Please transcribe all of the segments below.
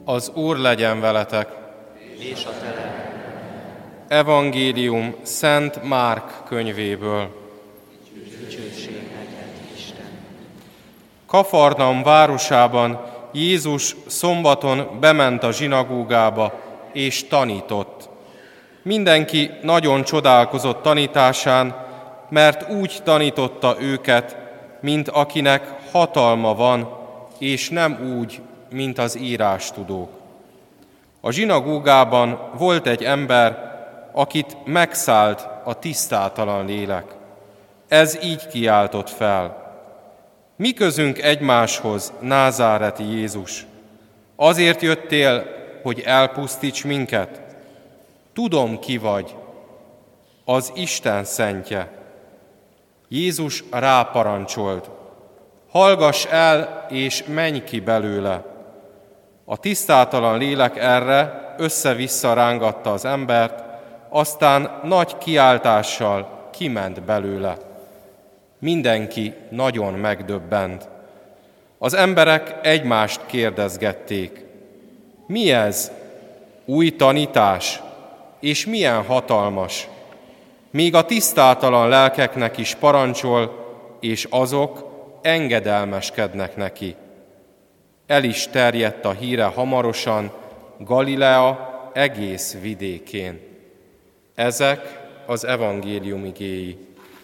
Az Úr legyen veletek! És a tele. Evangélium Szent Márk könyvéből. Dicsőség neked, Isten! Kafarnaum városában Jézus szombaton bement a zsinagógába és tanított. Mindenki nagyon csodálkozott tanításán, mert úgy tanította őket, mint akinek hatalma van, és nem úgy, mint az írástudók. A zsinagógában volt egy ember, akit megszállt a tisztátalan lélek. Ez így kiáltott fel: mi közünk egymáshoz, názáreti Jézus? Azért jöttél, hogy elpusztíts minket? Tudom, ki vagy, az Isten szentje. Jézus ráparancsolt: hallgass el, és menj ki belőle. A tisztátalan lélek erre össze-vissza rángatta az embert, aztán nagy kiáltással kiment belőle. Mindenki nagyon megdöbbent. Az emberek egymást kérdezgették: mi ez? Új tanítás? És milyen hatalmas! Még a tisztátalan lelkeknek is parancsol, és azok engedelmeskednek neki. El is terjedt a híre hamarosan Galilea egész vidékén. Ezek az evangélium igéi.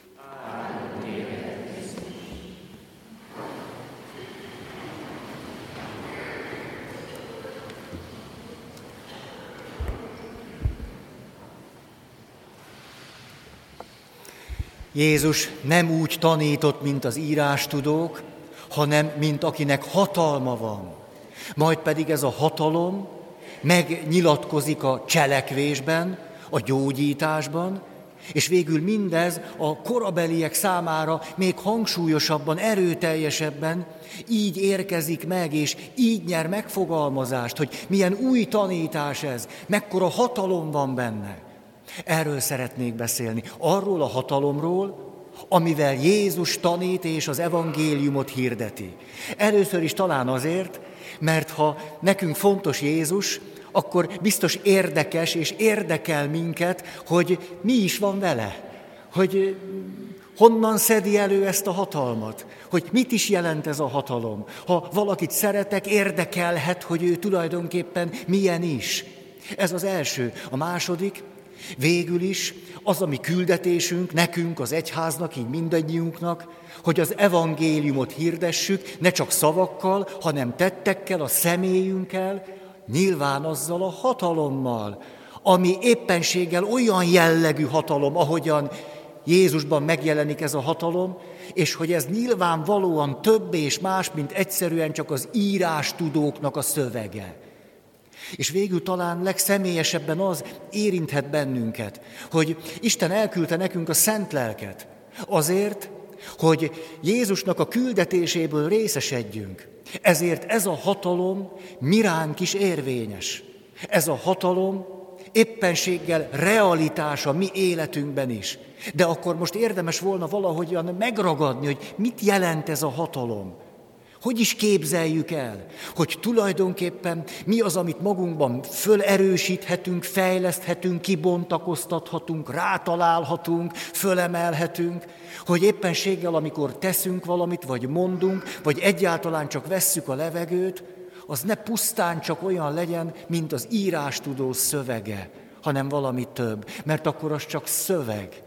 Jézus nem úgy tanított, mint az írástudók, hanem mint akinek hatalma van. Majd pedig ez a hatalom megnyilatkozik a cselekvésben, a gyógyításban, és végül mindez a korabeliek számára még hangsúlyosabban, erőteljesebben így érkezik meg, és így nyer megfogalmazást, hogy milyen új tanítás ez, mekkora hatalom van benne. Erről szeretnék beszélni, arról a hatalomról, amivel Jézus tanít és az evangéliumot hirdeti. Először is talán azért, mert ha nekünk fontos Jézus, akkor biztos érdekes és érdekel minket, hogy mi is van vele, hogy honnan szedi elő ezt a hatalmat, hogy mit is jelent ez a hatalom. Ha valakit szeretek, érdekelhet, hogy ő tulajdonképpen milyen is. Ez az első. A második, végül is az, ami küldetésünk, nekünk, az egyháznak, így mindannyiunknak, hogy az evangéliumot hirdessük, ne csak szavakkal, hanem tettekkel, a személyünkkel, nyilván azzal a hatalommal, ami éppenséggel olyan jellegű hatalom, ahogyan Jézusban megjelenik ez a hatalom, és hogy ez nyilvánvalóan több és más, mint egyszerűen csak az írástudóknak a szövege. És végül talán legszemélyesebben az érinthet bennünket, hogy Isten elküldte nekünk a Szent Lelket azért, hogy Jézusnak a küldetéséből részesedjünk. Ezért ez a hatalom miránk is érvényes. Ez a hatalom éppenséggel realitás a mi életünkben is. De akkor most érdemes volna valahogyan megragadni, hogy mit jelent ez a hatalom. Hogy is képzeljük el, hogy tulajdonképpen mi az, amit magunkban fölerősíthetünk, fejleszthetünk, kibontakoztathatunk, rátalálhatunk, fölemelhetünk, hogy éppenséggel, amikor teszünk valamit, vagy mondunk, vagy egyáltalán csak vesszük a levegőt, az ne pusztán csak olyan legyen, mint az írástudó szövege, hanem valami több, mert akkor az csak szöveg.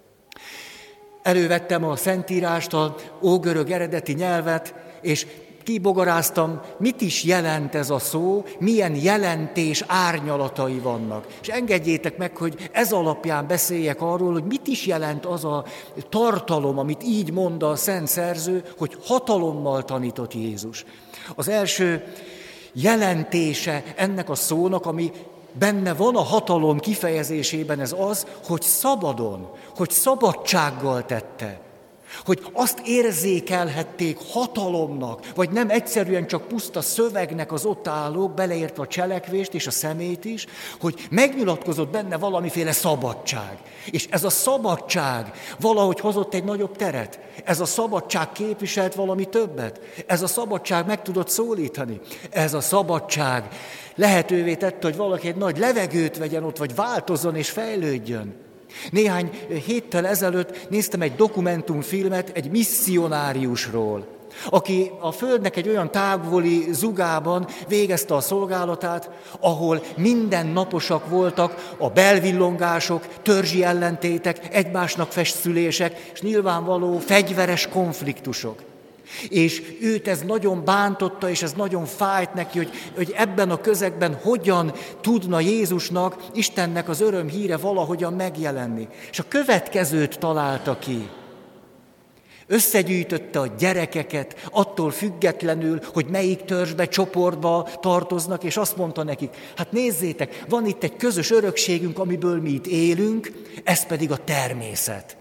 Elővettem a Szentírást, a ógörög eredeti nyelvet, és kibogaráztam, mit is jelent ez a szó, milyen jelentés árnyalatai vannak. És engedjétek meg, hogy ez alapján beszéljek arról, hogy mit is jelent az a tartalom, amit így mond a Szent Szerző, hogy hatalommal tanított Jézus. Az első jelentése ennek a szónak, ami benne van a hatalom kifejezésében, ez az, hogy szabadon, hogy szabadsággal tette. Hogy azt érzékelhették hatalomnak, vagy nem egyszerűen csak puszta szövegnek az ott állók, beleértve a cselekvést és a szemét is, hogy megnyilatkozott benne valamiféle szabadság. És ez a szabadság valahogy hozott egy nagyobb teret. Ez a szabadság képviselt valami többet. Ez a szabadság meg tudott szólítani. Ez a szabadság lehetővé tette, hogy valaki egy nagy levegőt vegyen ott, vagy változzon és fejlődjön. Néhány héttel ezelőtt néztem egy dokumentumfilmet egy misszionáriusról, aki a Földnek egy olyan távoli zugában végezte a szolgálatát, ahol mindennaposak voltak a belvillongások, törzsi ellentétek, egymásnak feszülések, és nyilvánvaló fegyveres konfliktusok. És őt ez nagyon bántotta, és ez nagyon fájt neki, hogy ebben a közegben hogyan tudna Jézusnak, Istennek az örömhíre valahogyan megjelenni. És a következőt találta ki. Összegyűjtötte a gyerekeket, attól függetlenül, hogy melyik törzsbe, csoportba tartoznak, és azt mondta nekik, hát nézzétek, van itt egy közös örökségünk, amiből mi itt élünk, ez pedig a természet.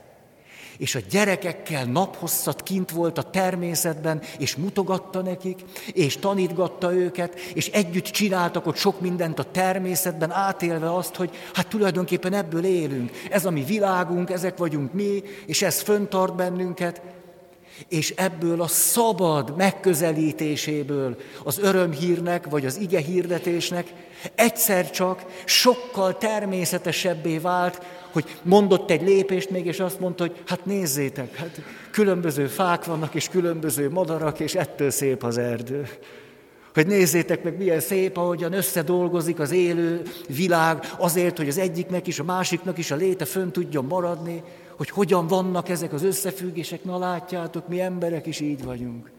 És a gyerekekkel naphosszat kint volt a természetben, és mutogatta nekik, és tanítgatta őket, és együtt csináltak ott sok mindent a természetben, átélve azt, hogy hát tulajdonképpen ebből élünk. Ez a mi világunk, ezek vagyunk mi, és ez fönntart bennünket. És ebből a szabad megközelítéséből az örömhírnek, vagy az ige hirdetésnek egyszer csak sokkal természetesebbé vált, hogy mondott egy lépést még, és azt mondta, hogy hát nézzétek, hát különböző fák vannak, és különböző madarak, és ettől szép az erdő. Hogy nézzétek meg, milyen szép, ahogyan összedolgozik az élő világ azért, hogy az egyiknek is, a másiknak is a léte fönn tudjon maradni, hogy hogyan vannak ezek az összefüggések, na látjátok, mi emberek is így vagyunk.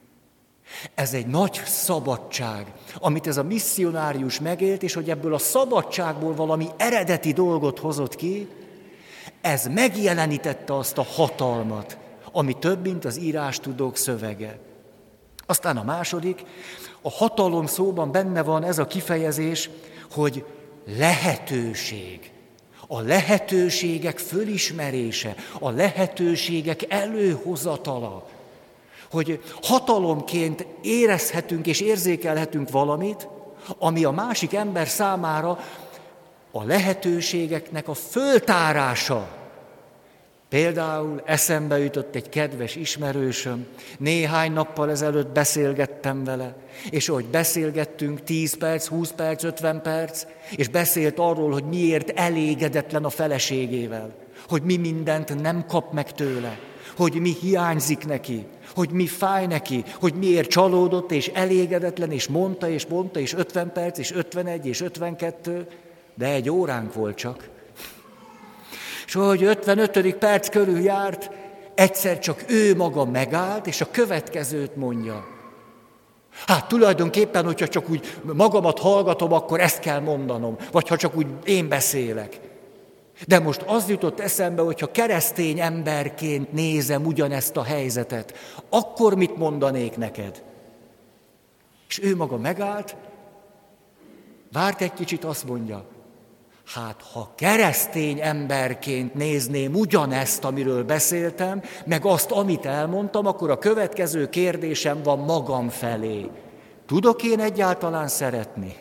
Ez egy nagy szabadság, amit ez a misszionárius megélt, és hogy ebből a szabadságból valami eredeti dolgot hozott ki, ez megjelenítette azt a hatalmat, ami több, mint az írástudók szövege. Aztán a második, a hatalom szóban benne van ez a kifejezés, hogy lehetőség. A lehetőségek fölismerése, a lehetőségek előhozatala. Hogy hatalomként érezhetünk és érzékelhetünk valamit, ami a másik ember számára a lehetőségeknek a föltárása. Például eszembe jutott egy kedves ismerősöm, néhány nappal ezelőtt beszélgettem vele, és ahogy beszélgettünk 10 perc, 20 perc, 50 perc, és beszélt arról, hogy miért elégedetlen a feleségével, hogy mi mindent nem kap meg tőle, hogy mi hiányzik neki, hogy mi fáj neki, hogy miért csalódott és elégedetlen, és mondta, és 50 perc, és 51, és 52, de 1 óránk volt csak. És ahogy 55. perc körül járt, egyszer csak ő maga megállt, és a következőt mondja. Hát tulajdonképpen, hogyha csak úgy magamat hallgatom, akkor ezt kell mondanom, vagy ha csak úgy én beszélek. De most az jutott eszembe, hogyha keresztény emberként nézem ugyanezt a helyzetet, akkor mit mondanék neked? És ő maga megállt, várt egy kicsit, azt mondja, hát ha keresztény emberként nézném ugyanezt, amiről beszéltem, meg azt, amit elmondtam, akkor a következő kérdésem van magam felé. Tudok én egyáltalán szeretni?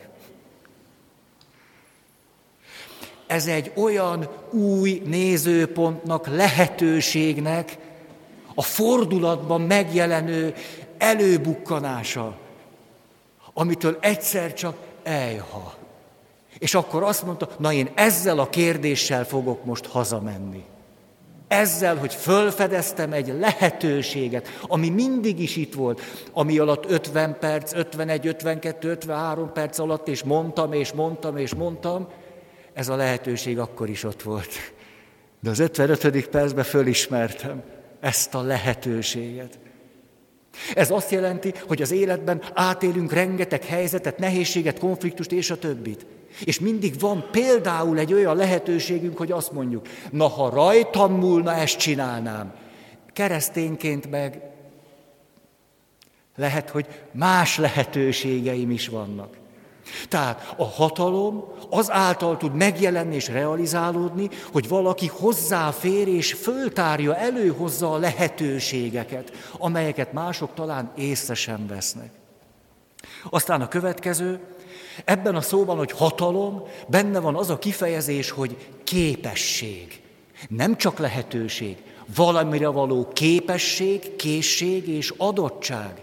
Ez egy olyan új nézőpontnak, lehetőségnek a fordulatban megjelenő előbukkanása, amitől egyszer csak ejha. És akkor azt mondta, na én ezzel a kérdéssel fogok most hazamenni. Ezzel, hogy fölfedeztem egy lehetőséget, ami mindig is itt volt, ami alatt 50 perc, 51, 52, 53 perc alatt, és mondtam, ez a lehetőség akkor is ott volt. De az 55. percben fölismertem ezt a lehetőséget. Ez azt jelenti, hogy az életben átélünk rengeteg helyzetet, nehézséget, konfliktust és a többit. És mindig van például egy olyan lehetőségünk, hogy azt mondjuk, na ha rajtam múlna, ezt csinálnám. Keresztényként meg lehet, hogy más lehetőségeim is vannak. Tehát a hatalom az által tud megjelenni és realizálódni, hogy valaki hozzáfér és föltárja, előhozza a lehetőségeket, amelyeket mások talán észre sem vesznek. Aztán a következő, ebben a szóban, hogy hatalom, benne van az a kifejezés, hogy képesség. Nem csak lehetőség, valamire való képesség, készség és adottság.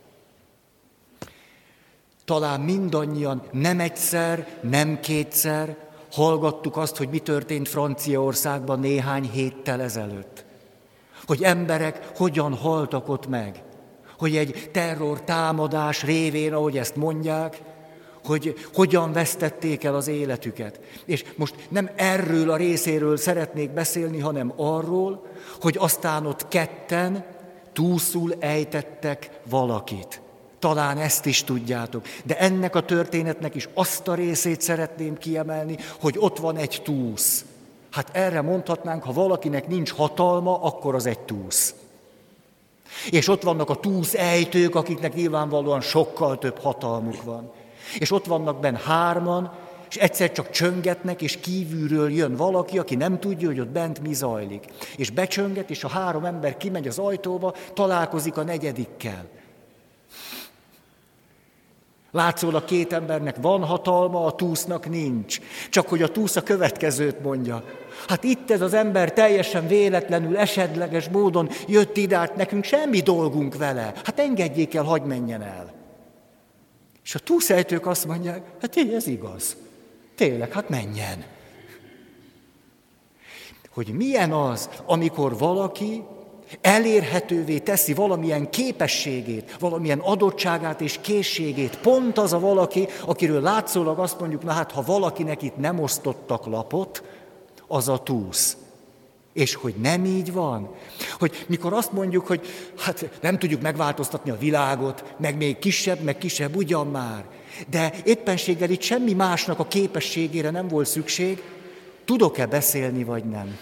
Talán mindannyian nem egyszer, nem kétszer hallgattuk azt, hogy mi történt Franciaországban néhány héttel ezelőtt. Hogy emberek hogyan haltak ott meg. Hogy egy terrortámadás révén, ahogy ezt mondják, hogy hogyan vesztették el az életüket. És most nem erről a részéről szeretnék beszélni, hanem arról, hogy aztán ott ketten túszul ejtettek valakit. Talán ezt is tudjátok. De ennek a történetnek is azt a részét szeretném kiemelni, hogy ott van egy túsz. Hát erre mondhatnánk, ha valakinek nincs hatalma, akkor az egy túsz. És ott vannak a túszejtők, akiknek nyilvánvalóan sokkal több hatalmuk van. És ott vannak benn hárman, és egyszer csak csöngetnek, és kívülről jön valaki, aki nem tudja, hogy ott bent mi zajlik. És becsönget, és a 3 ember kimegy az ajtóba, találkozik a 4-dikkel. Látszólag 2 embernek van hatalma, a túsznak nincs. Csak hogy a túsz a következőt mondja. Hát itt ez az ember teljesen véletlenül, esetleges módon jött ide, hát nekünk semmi dolgunk vele. Hát engedjék el, hadd menjen el. És a túszejtők azt mondják, hát ez igaz. Tényleg, hát menjen. Hogy milyen az, amikor valaki elérhetővé teszi valamilyen képességét, valamilyen adottságát és készségét. Pont az a valaki, akiről látszólag azt mondjuk, na hát ha valakinek itt nem osztottak lapot, az a túsz. És hogy nem így van. Hogy mikor azt mondjuk, hogy hát nem tudjuk megváltoztatni a világot, meg még kisebb, ugyan már. De éppenséggel itt semmi másnak a képességére nem volt szükség, tudok-e beszélni, vagy nem.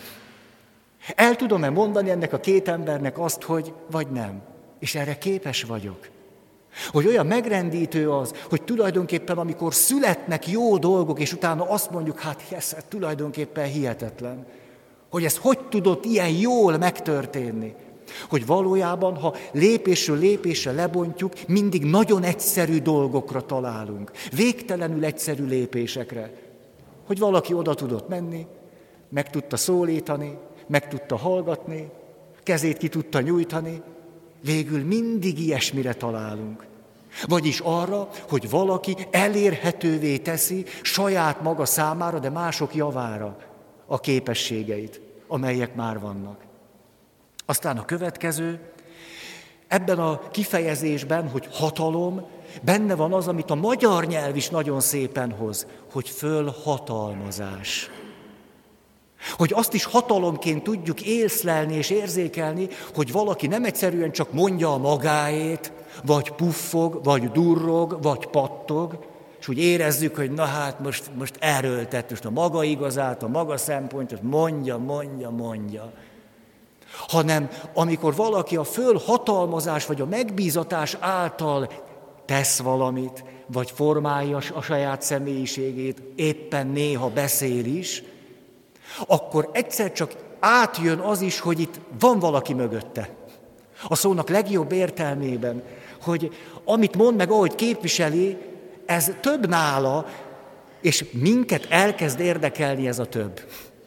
El tudom-e mondani ennek a 2 embernek azt, hogy vagy nem. És erre képes vagyok. Hogy olyan megrendítő az, hogy tulajdonképpen amikor születnek jó dolgok, és utána azt mondjuk, hát ez tulajdonképpen hihetetlen. Hogy ez hogy tudott ilyen jól megtörténni. Hogy valójában, ha lépésről lépésre lebontjuk, mindig nagyon egyszerű dolgokra találunk. Végtelenül egyszerű lépésekre. Hogy valaki oda tudott menni, meg tudta szólítani, meg tudta hallgatni, kezét ki tudta nyújtani, végül mindig ilyesmire találunk. Vagyis arra, hogy valaki elérhetővé teszi saját maga számára, de mások javára a képességeit, amelyek már vannak. Aztán a következő, ebben a kifejezésben, hogy hatalom, benne van az, amit a magyar nyelv is nagyon szépen hoz, hogy fölhatalmazás. Hogy azt is hatalomként tudjuk észlelni és érzékelni, hogy valaki nem egyszerűen csak mondja a magáét, vagy puffog, vagy durrog, vagy pattog, és úgy érezzük, hogy na hát most erőltet, most a maga igazát, a maga szempontját mondja. Hanem amikor valaki a fölhatalmazás vagy a megbízatás által tesz valamit, vagy formálja a saját személyiségét, éppen néha beszél is, akkor egyszer csak átjön az is, hogy itt van valaki mögötte. A szónak legjobb értelmében, hogy amit mond meg, ahogy képviseli, ez több nála, és minket elkezd érdekelni ez a több.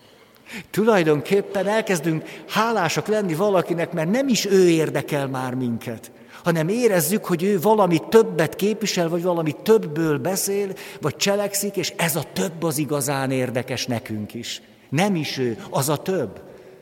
Tulajdonképpen elkezdünk hálásak lenni valakinek, mert nem is ő érdekel már minket, hanem érezzük, hogy ő valami többet képvisel, vagy valami többből beszél, vagy cselekszik, és ez a több az igazán érdekes nekünk is. Nem is ő, az a több.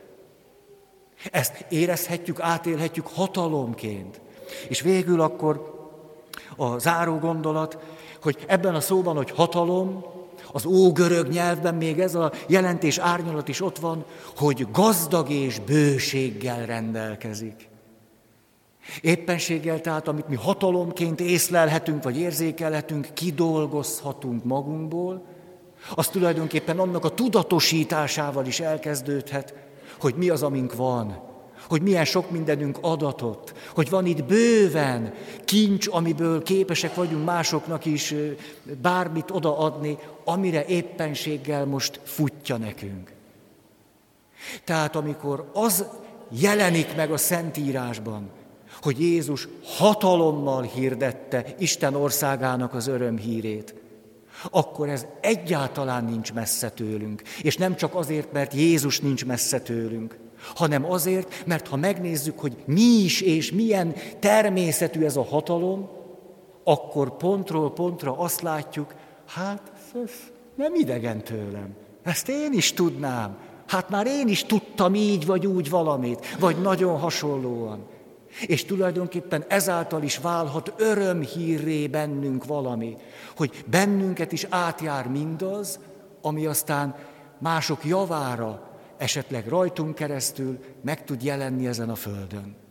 Ezt érezhetjük, átélhetjük hatalomként. És végül akkor a záró gondolat, hogy ebben a szóban, hogy hatalom, az ógörög nyelvben még ez a jelentés árnyalat is ott van, hogy gazdag és bőséggel rendelkezik. Éppenséggel tehát, amit mi hatalomként észlelhetünk, vagy érzékelhetünk, kidolgozhatunk magunkból, az tulajdonképpen annak a tudatosításával is elkezdődhet, hogy mi az, amink van, hogy milyen sok mindenünk adatott, hogy van itt bőven kincs, amiből képesek vagyunk másoknak is bármit odaadni, amire éppenséggel most futja nekünk. Tehát amikor az jelenik meg a Szentírásban, hogy Jézus hatalommal hirdette Isten országának az örömhírét, akkor ez egyáltalán nincs messze tőlünk. És nem csak azért, mert Jézus nincs messze tőlünk, hanem azért, mert ha megnézzük, hogy mi is és milyen természetű ez a hatalom, akkor pontról pontra azt látjuk, hát ez nem idegen tőlem. Ezt én is tudnám. Hát már én is tudtam így vagy úgy valamit, vagy nagyon hasonlóan. És tulajdonképpen ezáltal is válhat örömhírré bennünk valami, hogy bennünket is átjár mindaz, ami aztán mások javára, esetleg rajtunk keresztül meg tud jelenni ezen a földön.